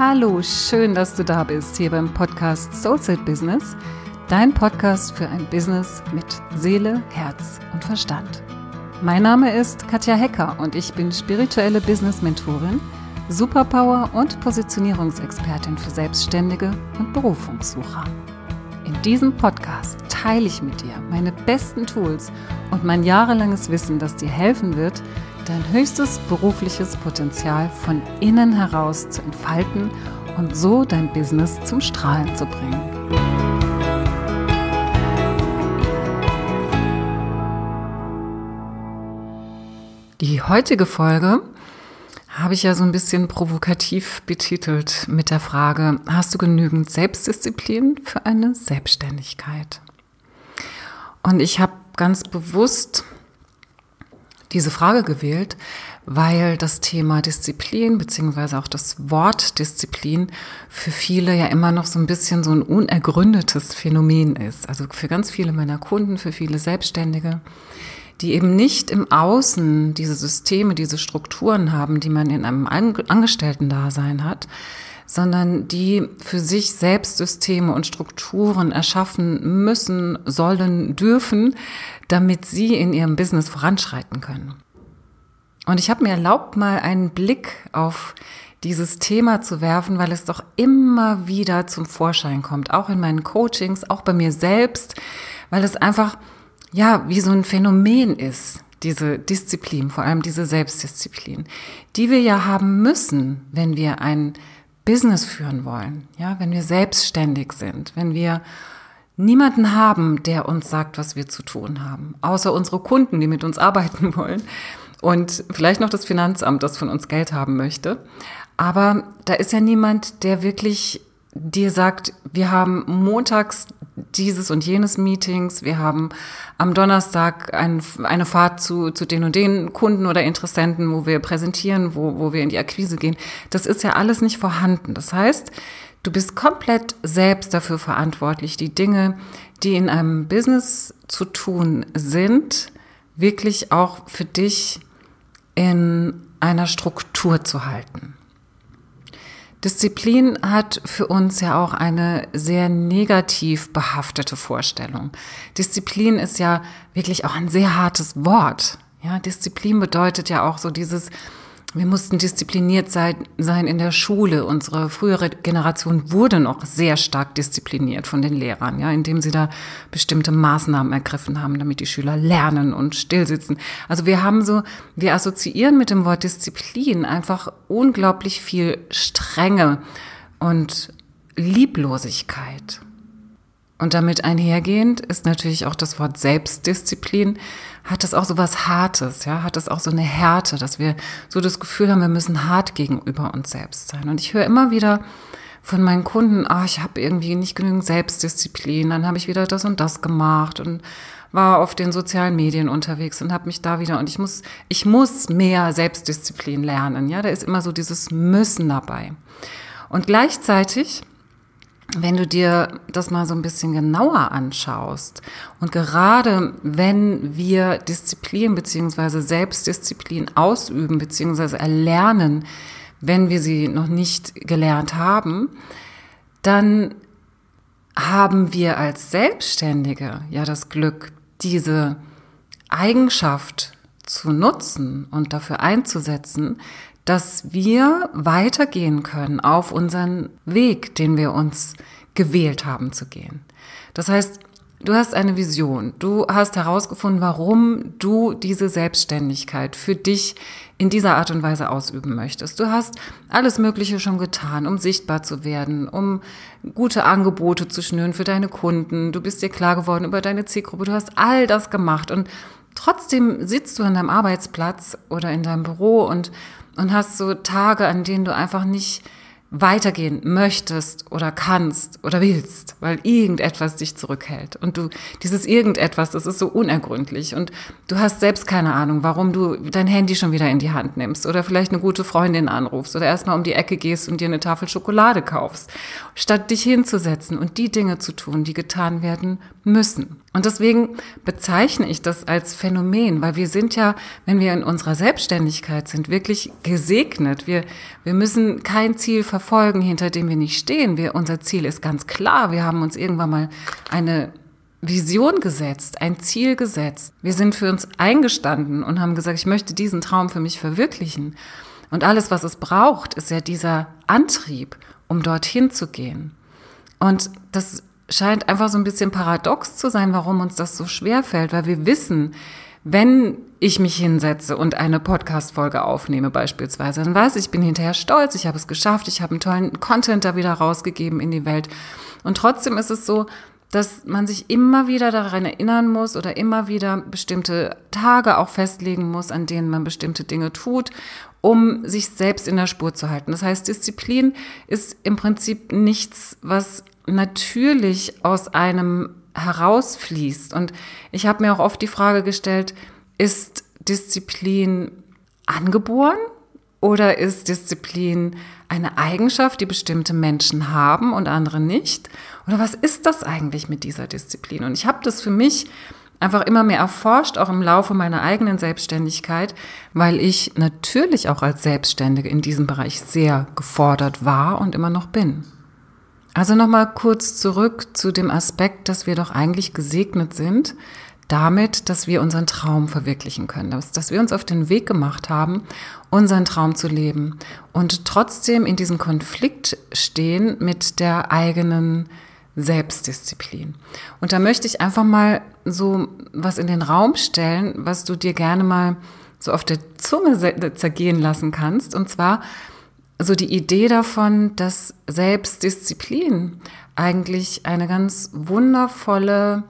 Hallo, schön, dass du da bist, hier beim Podcast Soulset Business, dein Podcast für ein Business mit Seele, Herz und Verstand. Mein Name ist Katja Hecker und ich bin spirituelle Business-Mentorin, Superpower- und Positionierungsexpertin für Selbstständige und Berufungssucher. In diesem Podcast teile ich mit dir meine besten Tools und mein jahrelanges Wissen, das dir helfen wird, dein höchstes berufliches Potenzial von innen heraus zu entfalten und so dein Business zum Strahlen zu bringen. Die heutige Folge habe ich ja so ein bisschen provokativ betitelt mit der Frage: Hast du genügend Selbstdisziplin für eine Selbstständigkeit? Und ich habe ganz bewusst diese Frage gewählt, weil das Thema Disziplin beziehungsweise auch das Wort Disziplin für viele ja immer noch so ein bisschen so ein unergründetes Phänomen ist. Also für ganz viele meiner Kunden, für viele Selbstständige, die eben nicht im Außen diese Systeme, diese Strukturen haben, die man in einem Angestellten-Dasein hat, sondern die für sich selbst Systeme und Strukturen erschaffen müssen, sollen, dürfen, damit sie in ihrem Business voranschreiten können. Und ich habe mir erlaubt, mal einen Blick auf dieses Thema zu werfen, weil es doch immer wieder zum Vorschein kommt, auch in meinen Coachings, auch bei mir selbst, weil es einfach ja wie so ein Phänomen ist, diese Disziplin, vor allem diese Selbstdisziplin, die wir ja haben müssen, wenn wir ein Business führen wollen, ja, wenn wir selbstständig sind, wenn wir niemanden haben, der uns sagt, was wir zu tun haben, außer unsere Kunden, die mit uns arbeiten wollen und vielleicht noch das Finanzamt, das von uns Geld haben möchte. Aber da ist ja niemand, der wirklich dir sagt, wir haben montags dieses und jenes Meetings, wir haben am Donnerstag eine Fahrt zu den und den Kunden oder Interessenten, wo wir präsentieren, wo wir in die Akquise gehen. Das ist ja alles nicht vorhanden. Das heißt, du bist komplett selbst dafür verantwortlich, die Dinge, die in einem Business zu tun sind, wirklich auch für dich in einer Struktur zu halten. Disziplin hat für uns ja auch eine sehr negativ behaftete Vorstellung. Disziplin ist ja wirklich auch ein sehr hartes Wort. Ja, Disziplin bedeutet ja auch so dieses: Wir mussten diszipliniert sein in der Schule. Unsere frühere Generation wurde noch sehr stark diszipliniert von den Lehrern, ja, indem sie da bestimmte Maßnahmen ergriffen haben, damit die Schüler lernen und stillsitzen. Also wir assoziieren mit dem Wort Disziplin einfach unglaublich viel Strenge und Lieblosigkeit. Und damit einhergehend ist natürlich auch das Wort Selbstdisziplin, hat es auch so was Hartes, ja, hat es auch so eine Härte, dass wir so das Gefühl haben, wir müssen hart gegenüber uns selbst sein. Und ich höre immer wieder von meinen Kunden: Ich habe irgendwie nicht genügend Selbstdisziplin, dann habe ich wieder das und das gemacht und war auf den sozialen Medien unterwegs und habe mich da wieder, und ich muss mehr Selbstdisziplin lernen, ja, da ist immer so dieses Müssen dabei. Und gleichzeitig, wenn du dir das mal so ein bisschen genauer anschaust und gerade wenn wir Disziplin bzw. Selbstdisziplin ausüben bzw. erlernen, wenn wir sie noch nicht gelernt haben, dann haben wir als Selbstständige ja das Glück, diese Eigenschaft zu nutzen und dafür einzusetzen, dass wir weitergehen können auf unseren Weg, den wir uns gewählt haben zu gehen. Das heißt, du hast eine Vision, du hast herausgefunden, warum du diese Selbstständigkeit für dich in dieser Art und Weise ausüben möchtest. Du hast alles Mögliche schon getan, um sichtbar zu werden, um gute Angebote zu schnüren für deine Kunden. Du bist dir klar geworden über deine Zielgruppe, du hast all das gemacht und trotzdem sitzt du an deinem Arbeitsplatz oder in deinem Büro und hast so Tage, an denen du einfach nicht weitergehen möchtest oder kannst oder willst, weil irgendetwas dich zurückhält. Und dieses irgendetwas, das ist so unergründlich. Und du hast selbst keine Ahnung, warum du dein Handy schon wieder in die Hand nimmst oder vielleicht eine gute Freundin anrufst oder erstmal um die Ecke gehst und dir eine Tafel Schokolade kaufst, statt dich hinzusetzen und die Dinge zu tun, die getan werden müssen. Und deswegen bezeichne ich das als Phänomen, weil wir sind ja, wenn wir in unserer Selbstständigkeit sind, wirklich gesegnet. Wir müssen kein Ziel verfolgen, verfolgen, hinter dem wir nicht stehen. Unser Ziel ist ganz klar. Wir haben uns irgendwann mal eine Vision gesetzt, ein Ziel gesetzt. Wir sind für uns eingestanden und haben gesagt, ich möchte diesen Traum für mich verwirklichen. Und alles, was es braucht, ist ja dieser Antrieb, um dorthin zu gehen. Und das scheint einfach so ein bisschen paradox zu sein, warum uns das so schwer fällt, weil wir wissen, wenn ich mich hinsetze und eine Podcast-Folge aufnehme beispielsweise, dann weiß ich, ich bin hinterher stolz, ich habe es geschafft, ich habe einen tollen Content da wieder rausgegeben in die Welt. Und trotzdem ist es so, dass man sich immer wieder daran erinnern muss oder immer wieder bestimmte Tage auch festlegen muss, an denen man bestimmte Dinge tut, um sich selbst in der Spur zu halten. Das heißt, Disziplin ist im Prinzip nichts, was natürlich aus einem herausfließt. Und ich habe mir auch oft die Frage gestellt, ist Disziplin angeboren oder ist Disziplin eine Eigenschaft, die bestimmte Menschen haben und andere nicht? Oder was ist das eigentlich mit dieser Disziplin? Und ich habe das für mich einfach immer mehr erforscht, auch im Laufe meiner eigenen Selbstständigkeit, weil ich natürlich auch als Selbstständige in diesem Bereich sehr gefordert war und immer noch bin. Also nochmal kurz zurück zu dem Aspekt, dass wir doch eigentlich gesegnet sind damit, dass wir unseren Traum verwirklichen können, dass wir uns auf den Weg gemacht haben, unseren Traum zu leben und trotzdem in diesem Konflikt stehen mit der eigenen Selbstdisziplin. Und da möchte ich einfach mal so was in den Raum stellen, was du dir gerne mal so auf der Zunge zergehen lassen kannst. Und zwar so die Idee davon, dass Selbstdisziplin eigentlich eine ganz wundervolle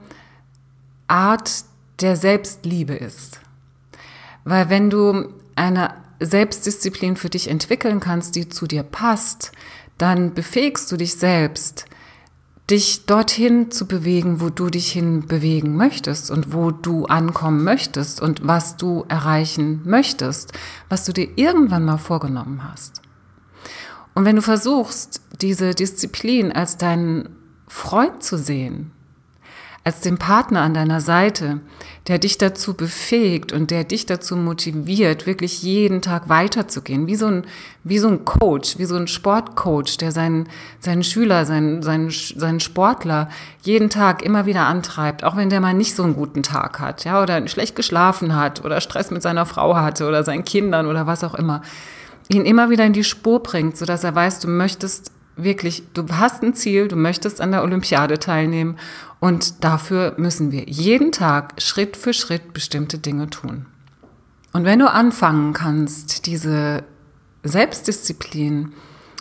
Art der Selbstliebe ist. Weil wenn du eine Selbstdisziplin für dich entwickeln kannst, die zu dir passt, dann befähigst du dich selbst, dich dorthin zu bewegen, wo du dich hin bewegen möchtest und wo du ankommen möchtest und was du erreichen möchtest, was du dir irgendwann mal vorgenommen hast. Und wenn du versuchst, diese Disziplin als deinen Freund zu sehen, als den Partner an deiner Seite, der dich dazu befähigt und der dich dazu motiviert, wirklich jeden Tag weiterzugehen, wie so ein Coach, wie so ein Sportcoach, der seinen Schüler, seinen Sportler jeden Tag immer wieder antreibt, auch wenn der mal nicht so einen guten Tag hat, ja, oder schlecht geschlafen hat oder Stress mit seiner Frau hatte oder seinen Kindern oder was auch immer, ihn immer wieder in die Spur bringt, sodass er weiß, du hast ein Ziel, du möchtest an der Olympiade teilnehmen und dafür müssen wir jeden Tag Schritt für Schritt bestimmte Dinge tun. Und wenn du anfangen kannst, diese Selbstdisziplin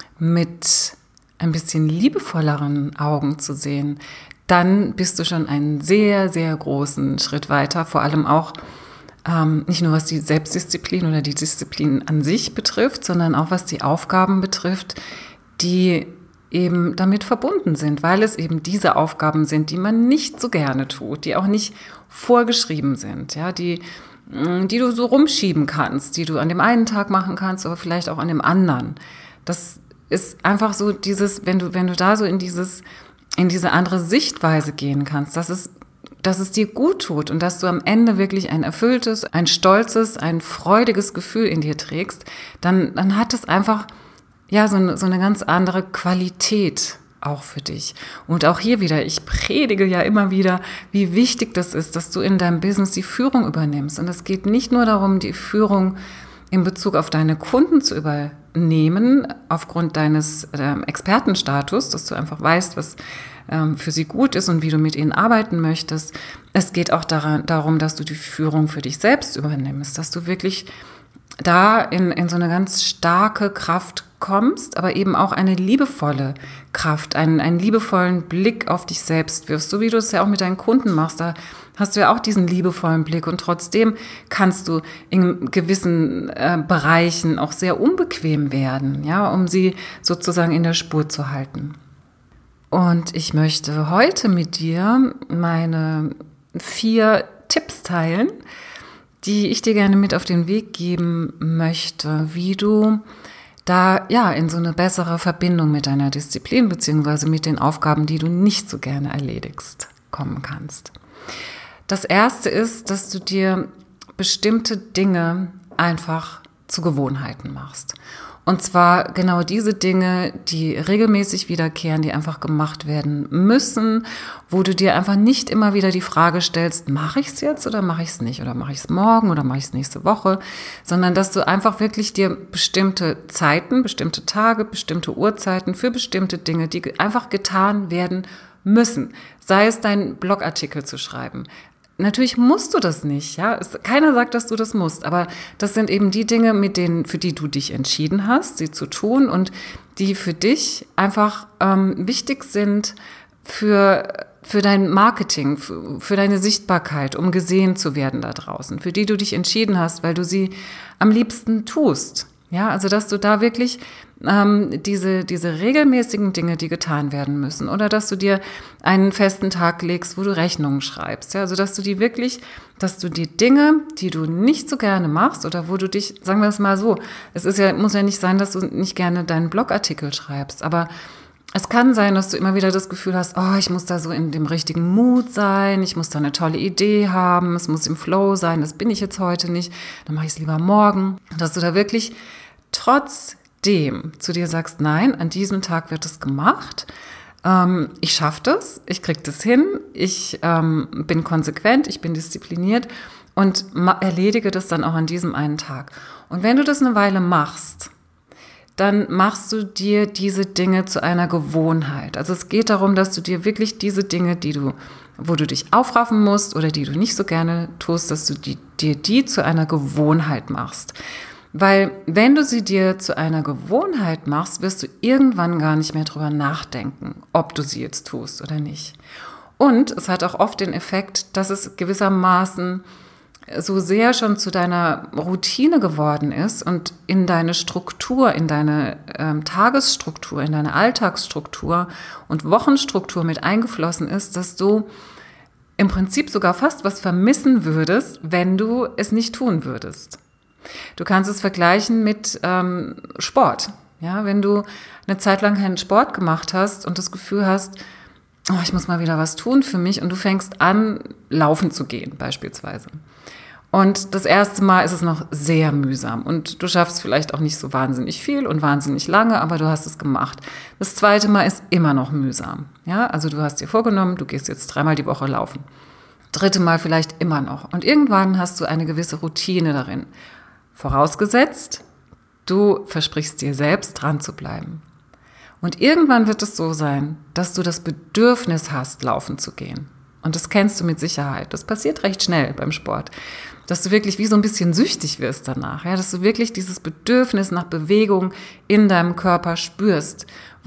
mit ein bisschen liebevolleren Augen zu sehen, dann bist du schon einen sehr, sehr großen Schritt weiter, vor allem auch nicht nur was die Selbstdisziplin oder die Disziplin an sich betrifft, sondern auch was die Aufgaben betrifft, die eben damit verbunden sind, weil es eben diese Aufgaben sind, die man nicht so gerne tut, die auch nicht vorgeschrieben sind, ja, die du so rumschieben kannst, die du an dem einen Tag machen kannst, aber vielleicht auch an dem anderen. Das ist einfach so dieses, wenn du da so in diese andere Sichtweise gehen kannst, dass es dir gut tut und dass du am Ende wirklich ein erfülltes, ein stolzes, ein freudiges Gefühl in dir trägst, dann hat es einfach ja so eine ganz andere Qualität auch für dich. Und auch hier wieder, ich predige ja immer wieder, wie wichtig das ist, dass du in deinem Business die Führung übernimmst. Und es geht nicht nur darum, die Führung in Bezug auf deine Kunden zu übernehmen, aufgrund deines Expertenstatus, dass du einfach weißt, was für sie gut ist und wie du mit ihnen arbeiten möchtest. Es geht auch darum, dass du die Führung für dich selbst übernimmst, dass du wirklich da in so eine ganz starke Kraft kommst, aber eben auch eine liebevolle Kraft, einen liebevollen Blick auf dich selbst wirfst, so wie du es ja auch mit deinen Kunden machst. Da hast du ja auch diesen liebevollen Blick und trotzdem kannst du in gewissen Bereichen auch sehr unbequem werden, ja, um sie sozusagen in der Spur zu halten. Und ich möchte heute mit dir meine 4 Tipps teilen, die ich dir gerne mit auf den Weg geben möchte, wie du da ja in so eine bessere Verbindung mit deiner Disziplin beziehungsweise mit den Aufgaben, die du nicht so gerne erledigst, kommen kannst. Das erste ist, dass du dir bestimmte Dinge einfach zu Gewohnheiten machst. Und zwar genau diese Dinge, die regelmäßig wiederkehren, die einfach gemacht werden müssen, wo du dir einfach nicht immer wieder die Frage stellst, mache ich es jetzt oder mache ich es nicht? Oder mache ich es morgen oder mache ich es nächste Woche? Sondern dass du einfach wirklich dir bestimmte Zeiten, bestimmte Tage, bestimmte Uhrzeiten für bestimmte Dinge, die einfach getan werden müssen. Sei es deinen Blogartikel zu schreiben. Natürlich musst du das nicht, ja. Keiner sagt, dass du das musst, aber das sind eben die Dinge, für die du dich entschieden hast, sie zu tun und die für dich einfach wichtig sind für dein Marketing, für deine Sichtbarkeit, um gesehen zu werden da draußen, für die du dich entschieden hast, weil du sie am liebsten tust. Ja, also dass du da wirklich diese regelmäßigen Dinge, die getan werden müssen, oder dass du dir einen festen Tag legst, wo du Rechnungen schreibst. Ja, also dass du die Dinge, die du nicht so gerne machst oder wo du dich, sagen wir es mal so, muss ja nicht sein, dass du nicht gerne deinen Blogartikel schreibst, aber es kann sein, dass du immer wieder das Gefühl hast, oh, ich muss da so in dem richtigen Mut sein, ich muss da eine tolle Idee haben, es muss im Flow sein, das bin ich jetzt heute nicht, dann mache ich es lieber morgen. Dass du da wirklich trotzdem zu dir sagst, nein, an diesem Tag wird es gemacht, ich schaffe das, ich kriege das hin, ich bin konsequent, ich bin diszipliniert und erledige das dann auch an diesem einen Tag. Und wenn du das eine Weile machst, dann machst du dir diese Dinge zu einer Gewohnheit. Also es geht darum, dass du dir wirklich diese Dinge, wo du dich aufraffen musst oder die du nicht so gerne tust, dass du dir die zu einer Gewohnheit machst. Weil wenn du sie dir zu einer Gewohnheit machst, wirst du irgendwann gar nicht mehr drüber nachdenken, ob du sie jetzt tust oder nicht. Und es hat auch oft den Effekt, dass es gewissermaßen so sehr schon zu deiner Routine geworden ist und in deine Struktur, in deine Tagesstruktur, in deine Alltagsstruktur und Wochenstruktur mit eingeflossen ist, dass du im Prinzip sogar fast was vermissen würdest, wenn du es nicht tun würdest. Du kannst es vergleichen mit Sport. Ja, wenn du eine Zeit lang keinen Sport gemacht hast und das Gefühl hast, oh, ich muss mal wieder was tun für mich und du fängst an, laufen zu gehen beispielsweise. Und das erste Mal ist es noch sehr mühsam und du schaffst vielleicht auch nicht so wahnsinnig viel und wahnsinnig lange, aber du hast es gemacht. Das zweite Mal ist immer noch mühsam. Ja, also du hast dir vorgenommen, du gehst jetzt 3-mal die Woche laufen. Dritte Mal vielleicht immer noch. Und irgendwann hast du eine gewisse Routine darin. Vorausgesetzt, du versprichst dir selbst, dran zu bleiben. Und irgendwann wird es so sein, dass du das Bedürfnis hast, laufen zu gehen. Und das kennst du mit Sicherheit. Das passiert recht schnell beim Sport. Dass du wirklich wie so ein bisschen süchtig wirst danach. Ja? Dass du wirklich dieses Bedürfnis nach Bewegung in deinem Körper spürst,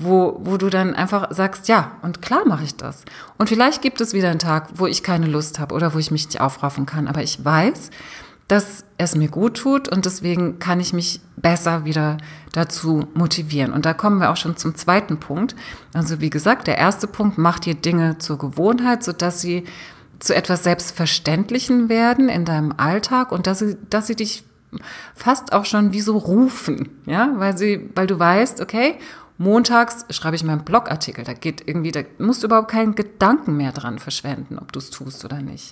wo du dann einfach sagst, ja, und klar mache ich das. Und vielleicht gibt es wieder einen Tag, wo ich keine Lust habe oder wo ich mich nicht aufraffen kann. Aber ich weiß, dass es mir gut tut und deswegen kann ich mich besser wieder dazu motivieren. Und da kommen wir auch schon zum zweiten Punkt. Also wie gesagt, der erste Punkt, mach dir Dinge zur Gewohnheit, sodass sie zu etwas Selbstverständlichen werden in deinem Alltag und dass sie dich fast auch schon wie so rufen, ja, weil du weißt, okay, montags schreibe ich meinen Blogartikel, da musst du überhaupt keinen Gedanken mehr dran verschwenden, ob du es tust oder nicht.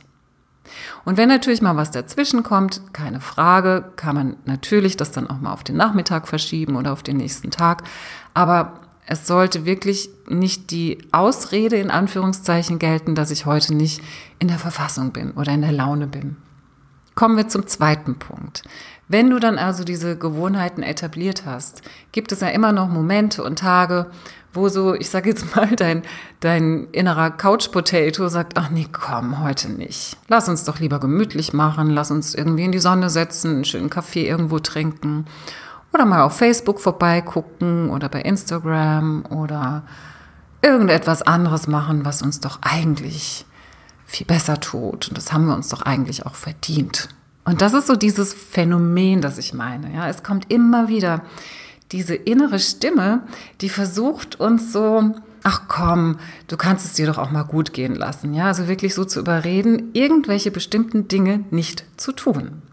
Und wenn natürlich mal was dazwischen kommt, keine Frage, kann man natürlich das dann auch mal auf den Nachmittag verschieben oder auf den nächsten Tag. Aber es sollte wirklich nicht die Ausrede in Anführungszeichen gelten, dass ich heute nicht in der Verfassung bin oder in der Laune bin. Kommen wir zum zweiten Punkt. Wenn du dann also diese Gewohnheiten etabliert hast, gibt es ja immer noch Momente und Tage, wo so, ich sage jetzt mal, dein innerer Couch-Potato sagt, ach nee, komm, heute nicht. Lass uns doch lieber gemütlich machen, lass uns irgendwie in die Sonne setzen, einen schönen Kaffee irgendwo trinken oder mal auf Facebook vorbeigucken oder bei Instagram oder irgendetwas anderes machen, was uns doch eigentlich viel besser tut. Und das haben wir uns doch eigentlich auch verdient. Und das ist so dieses Phänomen, das ich meine. Ja, es kommt immer wieder diese innere Stimme, die versucht uns so, ach komm, du kannst es dir doch auch mal gut gehen lassen. Ja, also wirklich so zu überreden, irgendwelche bestimmten Dinge nicht zu tun.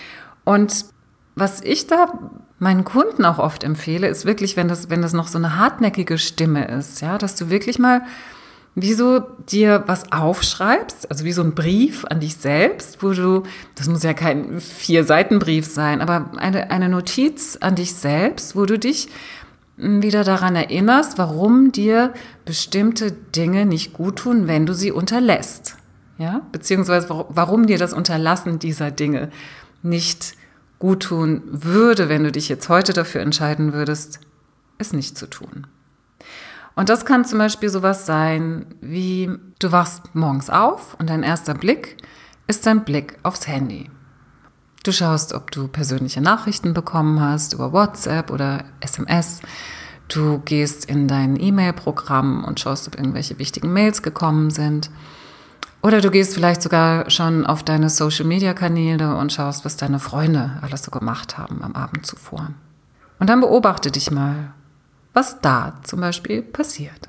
Und was ich da meinen Kunden auch oft empfehle, ist wirklich, wenn das noch so eine hartnäckige Stimme ist, ja, dass du wirklich mal wie du dir was aufschreibst, also wie so ein Brief an dich selbst, das muss ja kein 4-Seiten-Brief sein, aber eine Notiz an dich selbst, wo du dich wieder daran erinnerst, warum dir bestimmte Dinge nicht gut tun, wenn du sie unterlässt. Ja? Beziehungsweise warum dir das Unterlassen dieser Dinge nicht gut tun würde, wenn du dich jetzt heute dafür entscheiden würdest, es nicht zu tun. Und das kann zum Beispiel sowas sein, wie du wachst morgens auf und dein erster Blick ist dein Blick aufs Handy. Du schaust, ob du persönliche Nachrichten bekommen hast über WhatsApp oder SMS. Du gehst in dein E-Mail-Programm und schaust, ob irgendwelche wichtigen Mails gekommen sind. Oder du gehst vielleicht sogar schon auf deine Social-Media-Kanäle und schaust, was deine Freunde alles so gemacht haben am Abend zuvor. Und dann beobachte dich mal, was da zum Beispiel passiert.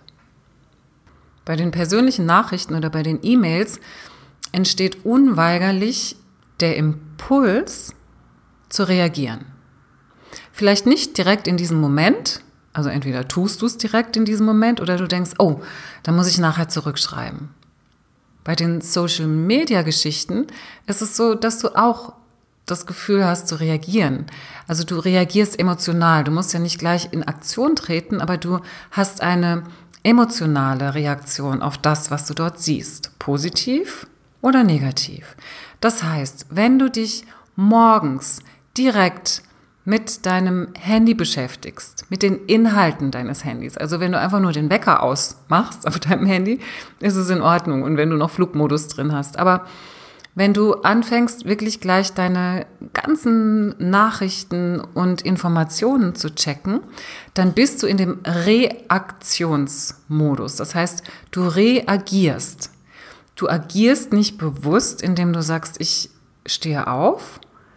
Bei den persönlichen Nachrichten oder bei den E-Mails entsteht unweigerlich der Impuls zu reagieren. Vielleicht nicht direkt in diesem Moment, also entweder tust du es direkt in diesem Moment oder du denkst, oh, da muss ich nachher zurückschreiben. Bei den Social-Media-Geschichten ist es so, dass du auch das Gefühl hast zu reagieren. Also du reagierst emotional. Du musst ja nicht gleich in Aktion treten, aber du hast eine emotionale Reaktion auf das, was du dort siehst. Positiv oder negativ. Das heißt, wenn du dich morgens direkt mit deinem Handy beschäftigst, mit den Inhalten deines Handys. Also wenn du einfach nur den Wecker ausmachst auf deinem Handy, ist es in Ordnung. Und wenn du noch Flugmodus drin hast. Aber wenn du anfängst, wirklich gleich deine ganzen Nachrichten und Informationen zu checken, dann bist du in dem Reaktionsmodus. Das heißt, du reagierst. Du agierst nicht bewusst, indem du sagst, ich stehe auf,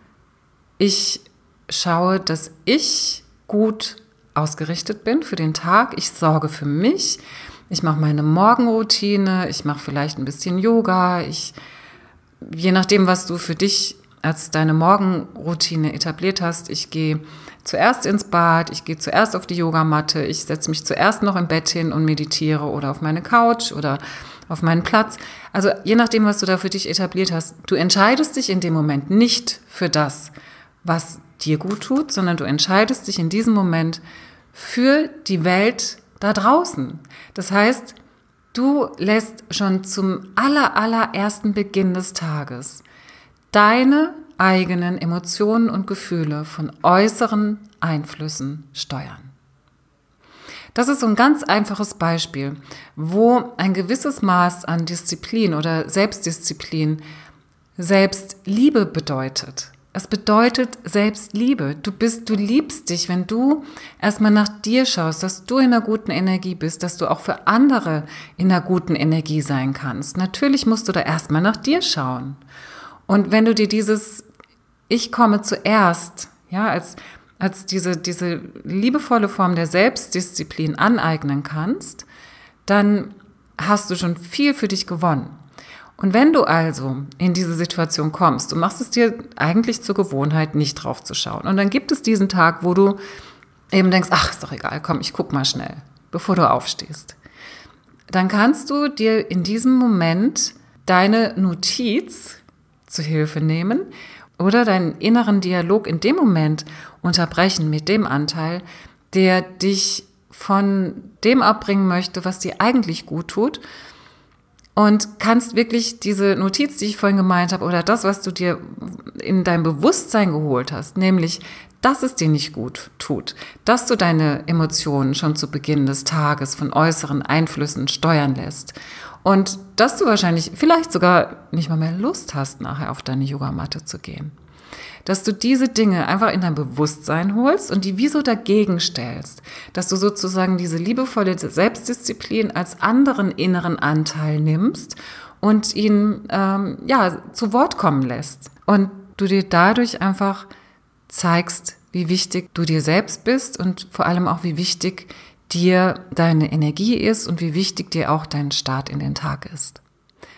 ich schaue, dass ich gut ausgerichtet bin für den Tag, ich sorge für mich, ich mache meine Morgenroutine, ich mache vielleicht ein bisschen Yoga, je nachdem, was du für dich als deine Morgenroutine etabliert hast, ich gehe zuerst ins Bad, ich gehe zuerst auf die Yogamatte, ich setze mich zuerst noch im Bett hin und meditiere oder auf meine Couch oder auf meinen Platz. Also je nachdem, was du da für dich etabliert hast, du entscheidest dich in dem Moment nicht für das, was dir gut tut, sondern du entscheidest dich in diesem Moment für die Welt da draußen. Das heißt, du lässt schon zum allerersten Beginn des Tages deine eigenen Emotionen und Gefühle von äußeren Einflüssen steuern. Das ist so ein ganz einfaches Beispiel, wo ein gewisses Maß an Disziplin oder Selbstdisziplin Selbstliebe bedeutet. Es bedeutet Selbstliebe. Du liebst dich, wenn du erstmal nach dir schaust, dass du in einer guten Energie bist, dass du auch für andere in einer guten Energie sein kannst. Natürlich musst du da erstmal nach dir schauen. Und wenn du dir dieses Ich komme zuerst, ja, als diese liebevolle Form der Selbstdisziplin aneignen kannst, dann hast du schon viel für dich gewonnen. Und wenn du also in diese Situation kommst, du machst es dir eigentlich zur Gewohnheit, nicht drauf zu schauen. Und dann gibt es diesen Tag, wo du eben denkst, ach, ist doch egal, komm, ich guck mal schnell, bevor du aufstehst. Dann kannst du dir in diesem Moment deine Notiz zu Hilfe nehmen oder deinen inneren Dialog in dem Moment unterbrechen mit dem Anteil, der dich von dem abbringen möchte, was dir eigentlich gut tut. Und kannst wirklich diese Notiz, die ich vorhin gemeint habe, oder das, was du dir in dein Bewusstsein geholt hast, nämlich, dass es dir nicht gut tut, dass du deine Emotionen schon zu Beginn des Tages von äußeren Einflüssen steuern lässt und dass du wahrscheinlich vielleicht sogar nicht mal mehr Lust hast, nachher auf deine Yogamatte zu gehen. Dass du diese Dinge einfach in dein Bewusstsein holst und die wie so dagegen stellst. Dass du sozusagen diese liebevolle Selbstdisziplin als anderen inneren Anteil nimmst und ihn zu Wort kommen lässt. Und du dir dadurch einfach zeigst, wie wichtig du dir selbst bist und vor allem auch, wie wichtig dir deine Energie ist und wie wichtig dir auch dein Start in den Tag ist.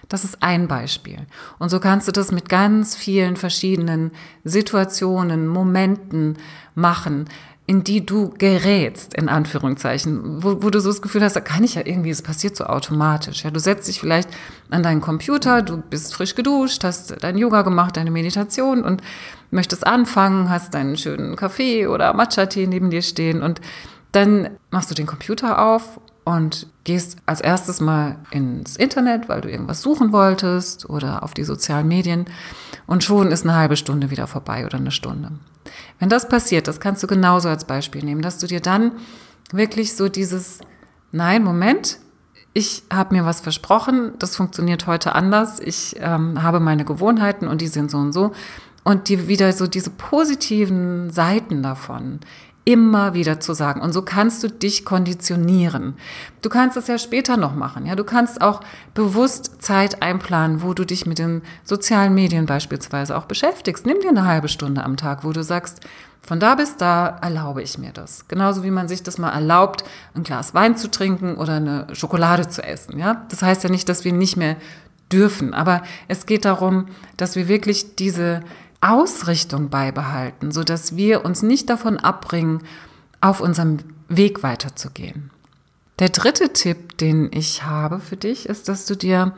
Das ist ein Beispiel. Und so kannst du das mit ganz vielen verschiedenen Situationen, Momenten machen, in die du gerätst, in Anführungszeichen, wo du so das Gefühl hast, da kann ich ja irgendwie, es passiert so automatisch. Ja, du setzt dich vielleicht an deinen Computer, du bist frisch geduscht, hast dein Yoga gemacht, deine Meditation und möchtest anfangen, hast deinen schönen Kaffee oder Matcha-Tee neben dir stehen und dann machst du den Computer auf und gehst als erstes mal ins Internet, weil du irgendwas suchen wolltest oder auf die sozialen Medien und schon ist eine halbe Stunde wieder vorbei oder eine Stunde. Wenn das passiert, das kannst du genauso als Beispiel nehmen, dass du dir dann wirklich so dieses, nein, Moment, ich habe mir was versprochen, das funktioniert heute anders, ich habe meine Gewohnheiten und die sind so und so und dir wieder so diese positiven Seiten davon immer wieder zu sagen. Und so kannst du dich konditionieren. Du kannst es ja später noch machen. Ja, du kannst auch bewusst Zeit einplanen, wo du dich mit den sozialen Medien beispielsweise auch beschäftigst. Nimm dir eine halbe Stunde am Tag, wo du sagst, von da bis da erlaube ich mir das. Genauso wie man sich das mal erlaubt, ein Glas Wein zu trinken oder eine Schokolade zu essen. Ja, das heißt ja nicht, dass wir nicht mehr dürfen. Aber es geht darum, dass wir wirklich diese Ausrichtung beibehalten, sodass wir uns nicht davon abbringen, auf unserem Weg weiterzugehen. Der dritte Tipp, den ich habe für dich, ist, dass du dir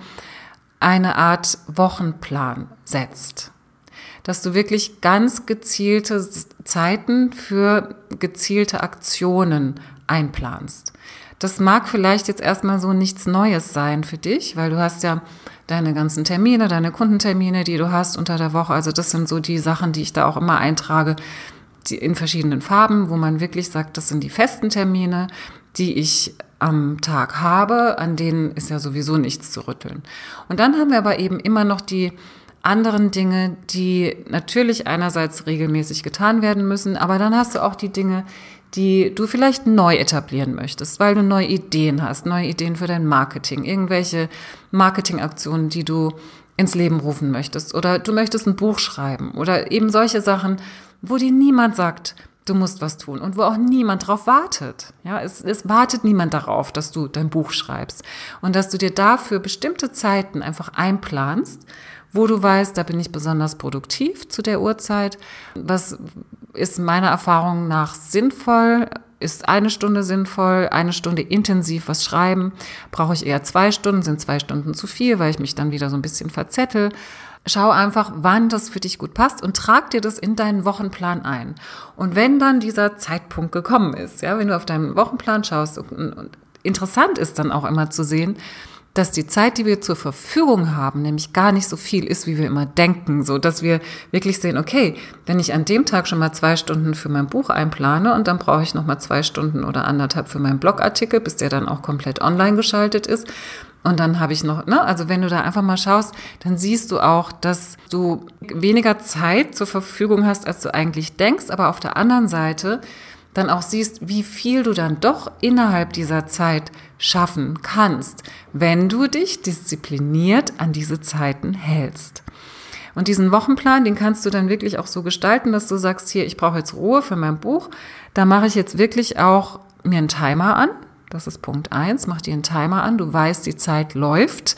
eine Art Wochenplan setzt. Dass du wirklich ganz gezielte Zeiten für gezielte Aktionen einplanst. Das mag vielleicht jetzt erstmal so nichts Neues sein für dich, weil du hast ja deine ganzen Termine, deine Kundentermine, die du hast unter der Woche. Also das sind so die Sachen, die ich da auch immer eintrage, die in verschiedenen Farben, wo man wirklich sagt, das sind die festen Termine, die ich am Tag habe, an denen ist ja sowieso nichts zu rütteln. Und dann haben wir aber eben immer noch die anderen Dinge, die natürlich einerseits regelmäßig getan werden müssen, aber dann hast du auch die Dinge, die du vielleicht neu etablieren möchtest, weil du neue Ideen hast, neue Ideen für dein Marketing, irgendwelche Marketingaktionen, die du ins Leben rufen möchtest oder du möchtest ein Buch schreiben oder eben solche Sachen, wo dir niemand sagt, du musst was tun und wo auch niemand drauf wartet. Ja, es wartet niemand darauf, dass du dein Buch schreibst und dass du dir dafür bestimmte Zeiten einfach einplanst, wo du weißt, da bin ich besonders produktiv zu der Uhrzeit. Was ist meiner Erfahrung nach sinnvoll? Ist eine Stunde sinnvoll? Eine Stunde intensiv was schreiben? Brauche ich eher 2 Stunden? Sind 2 Stunden zu viel, weil ich mich dann wieder so ein bisschen verzettel? Schau einfach, wann das für dich gut passt und trag dir das in deinen Wochenplan ein. Und wenn dann dieser Zeitpunkt gekommen ist, ja, wenn du auf deinen Wochenplan schaust, und interessant ist dann auch immer zu sehen, dass die Zeit, die wir zur Verfügung haben, nämlich gar nicht so viel ist, wie wir immer denken, so dass wir wirklich sehen, okay, wenn ich an dem Tag schon mal 2 Stunden für mein Buch einplane und dann brauche ich noch mal 2 Stunden oder 1,5 für meinen Blogartikel, bis der dann auch komplett online geschaltet ist. Und dann habe ich noch, also wenn du da einfach mal schaust, dann siehst du auch, dass du weniger Zeit zur Verfügung hast, als du eigentlich denkst, aber auf der anderen Seite dann auch siehst, wie viel du dann doch innerhalb dieser Zeit schaffen kannst, wenn du dich diszipliniert an diese Zeiten hältst. Und diesen Wochenplan, den kannst du dann wirklich auch so gestalten, dass du sagst, hier, ich brauche jetzt Ruhe für mein Buch. Da mache ich jetzt wirklich auch mir einen Timer an. Das ist Punkt 1, mach dir einen Timer an. Du weißt, die Zeit läuft.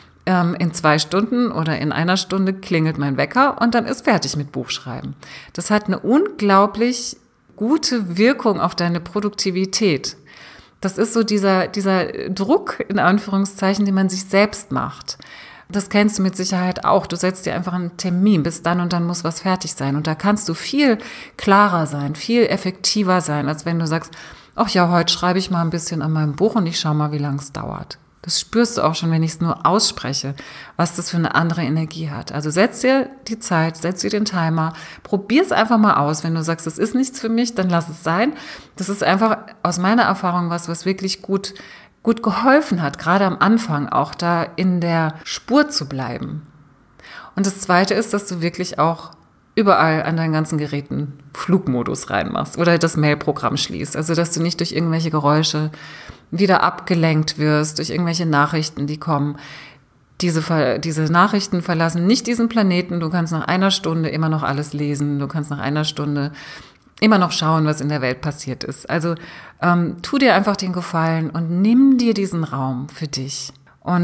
In 2 Stunden oder in 1 Stunde klingelt mein Wecker und dann ist fertig mit Buchschreiben. Das hat eine unglaublich gute Wirkung auf deine Produktivität. Das ist so dieser Druck, in Anführungszeichen, den man sich selbst macht. Das kennst du mit Sicherheit auch. Du setzt dir einfach einen Termin, bis dann und dann muss was fertig sein. Und da kannst du viel klarer sein, viel effektiver sein, als wenn du sagst, ach ja, heute schreibe ich mal ein bisschen an meinem Buch und ich schaue mal, wie lange es dauert. Das spürst du auch schon, wenn ich es nur ausspreche, was das für eine andere Energie hat. Also setz dir die Zeit, setz dir den Timer, probier es einfach mal aus. Wenn du sagst, das ist nichts für mich, dann lass es sein. Das ist einfach aus meiner Erfahrung was wirklich gut geholfen hat, gerade am Anfang auch da in der Spur zu bleiben. Und das Zweite ist, dass du wirklich auch überall an deinen ganzen Geräten Flugmodus reinmachst oder das Mailprogramm schließt. Also, dass du nicht durch irgendwelche Geräusche wieder abgelenkt wirst, durch irgendwelche Nachrichten, die kommen. Diese Nachrichten verlassen nicht diesen Planeten. Du kannst nach 1 Stunde immer noch alles lesen. Du kannst nach 1 Stunde immer noch schauen, was in der Welt passiert ist. Also, tu dir einfach den Gefallen und nimm dir diesen Raum für dich. Und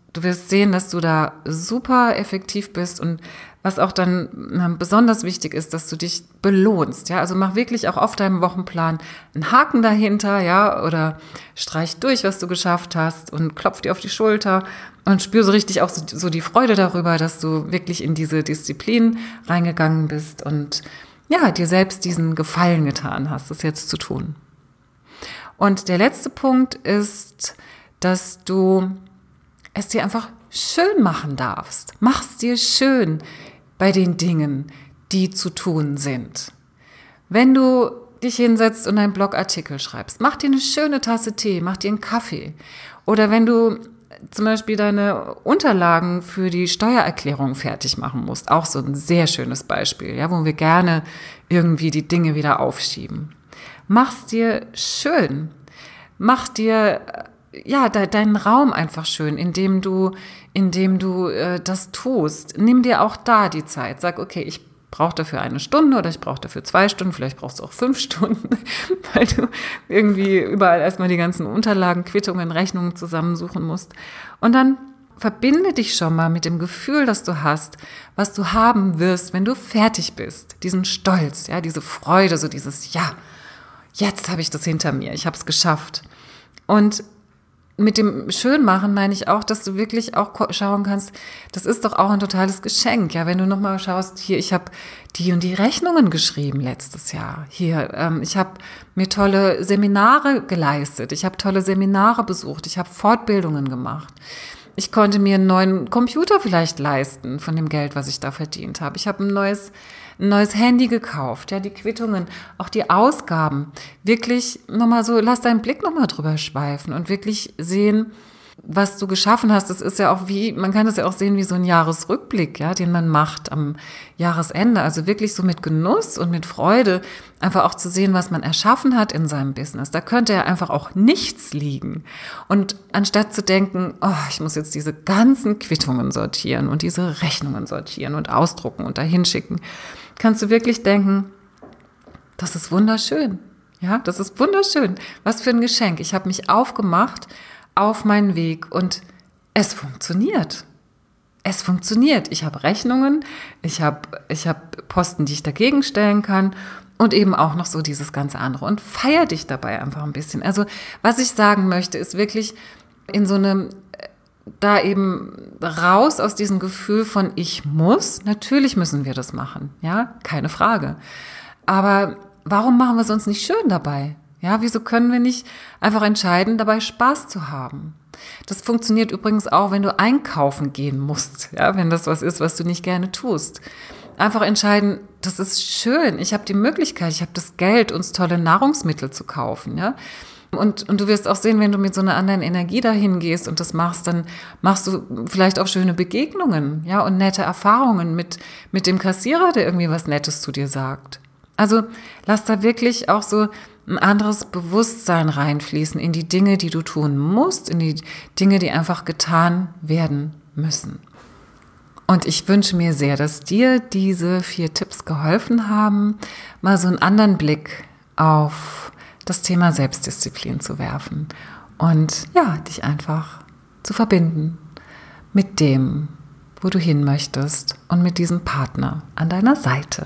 du wirst sehen, dass du da super effektiv bist und was auch dann besonders wichtig ist, dass du dich belohnst, ja, also mach wirklich auch auf deinem Wochenplan einen Haken dahinter, ja, oder streich durch, was du geschafft hast und klopf dir auf die Schulter und spür so richtig auch so die Freude darüber, dass du wirklich in diese Disziplin reingegangen bist und ja, dir selbst diesen Gefallen getan hast, das jetzt zu tun. Und der letzte Punkt ist, dass du es dir einfach schön machen darfst. Mach's dir schön bei den Dingen, die zu tun sind. Wenn du dich hinsetzt und einen Blogartikel schreibst, mach dir eine schöne Tasse Tee, mach dir einen Kaffee. Oder wenn du zum Beispiel deine Unterlagen für die Steuererklärung fertig machen musst, auch so ein sehr schönes Beispiel, ja, wo wir gerne irgendwie die Dinge wieder aufschieben. Mach's dir schön. Mach dir deinen Raum einfach schön, indem du das tust. Nimm dir auch da die Zeit. Sag, okay, ich brauche dafür 1 Stunde oder ich brauche dafür 2 Stunden, vielleicht brauchst du auch 5 Stunden, weil du irgendwie überall erstmal die ganzen Unterlagen, Quittungen, Rechnungen zusammensuchen musst. Und dann verbinde dich schon mal mit dem Gefühl, das du hast, was du haben wirst, wenn du fertig bist. Diesen Stolz, ja, diese Freude, so dieses, ja, jetzt habe ich das hinter mir, ich habe es geschafft. Und mit dem Schönmachen meine ich auch, dass du wirklich auch schauen kannst, das ist doch auch ein totales Geschenk, ja, wenn du nochmal schaust, hier, ich habe die und die Rechnungen geschrieben letztes Jahr, hier, ich habe mir tolle Seminare geleistet, ich habe tolle Seminare besucht, ich habe Fortbildungen gemacht, ich konnte mir einen neuen Computer vielleicht leisten von dem Geld, was ich da verdient habe, ich habe ein neues Handy gekauft, ja, die Quittungen, auch die Ausgaben, wirklich nochmal so, lass deinen Blick nochmal drüber schweifen und wirklich sehen, was du geschaffen hast. Das ist ja auch man kann das ja auch sehen wie so ein Jahresrückblick, ja, den man macht am Jahresende, also wirklich so mit Genuss und mit Freude, einfach auch zu sehen, was man erschaffen hat in seinem Business. Da könnte ja einfach auch nichts liegen. Und anstatt zu denken, oh, ich muss jetzt diese ganzen Quittungen sortieren und diese Rechnungen sortieren und ausdrucken und dahin schicken, kannst du wirklich denken, das ist wunderschön. Ja, das ist wunderschön. Was für ein Geschenk. Ich habe mich aufgemacht auf meinen Weg und es funktioniert. Es funktioniert. Ich habe Rechnungen, ich habe Posten, die ich dagegen stellen kann und eben auch noch so dieses ganze andere. Und feier dich dabei einfach ein bisschen. Also was ich sagen möchte, ist wirklich in so einem da eben raus aus diesem Gefühl von ich muss. Natürlich müssen wir das machen, ja, keine Frage. Aber warum machen wir es uns nicht schön dabei? Ja, wieso können wir nicht einfach entscheiden, dabei Spaß zu haben? Das funktioniert übrigens auch, wenn du einkaufen gehen musst, ja, wenn das was ist, was du nicht gerne tust. Einfach entscheiden, das ist schön, ich habe die Möglichkeit, ich habe das Geld, uns tolle Nahrungsmittel zu kaufen, ja. Und du wirst auch sehen, wenn du mit so einer anderen Energie dahin gehst und das machst, dann machst du vielleicht auch schöne Begegnungen, ja, und nette Erfahrungen mit dem Kassierer, der irgendwie was Nettes zu dir sagt. Also lass da wirklich auch so ein anderes Bewusstsein reinfließen in die Dinge, die du tun musst, in die Dinge, die einfach getan werden müssen. Und ich wünsche mir sehr, dass dir diese 4 Tipps geholfen haben, mal so einen anderen Blick auf das Thema Selbstdisziplin zu werfen und ja, dich einfach zu verbinden mit dem, wo du hin möchtest und mit diesem Partner an deiner Seite.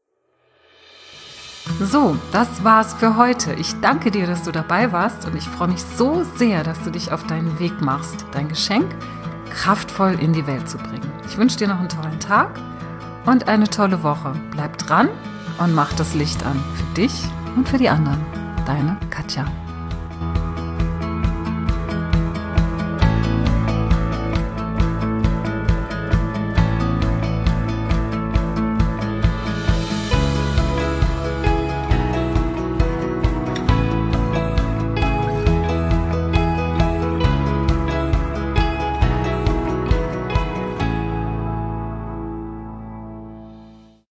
So, das war's für heute. Ich danke dir, dass du dabei warst und ich freue mich so sehr, dass du dich auf deinen Weg machst, dein Geschenk kraftvoll in die Welt zu bringen. Ich wünsche dir noch einen tollen Tag und eine tolle Woche. Bleib dran und mach das Licht an für dich und für die anderen. Deine Katja.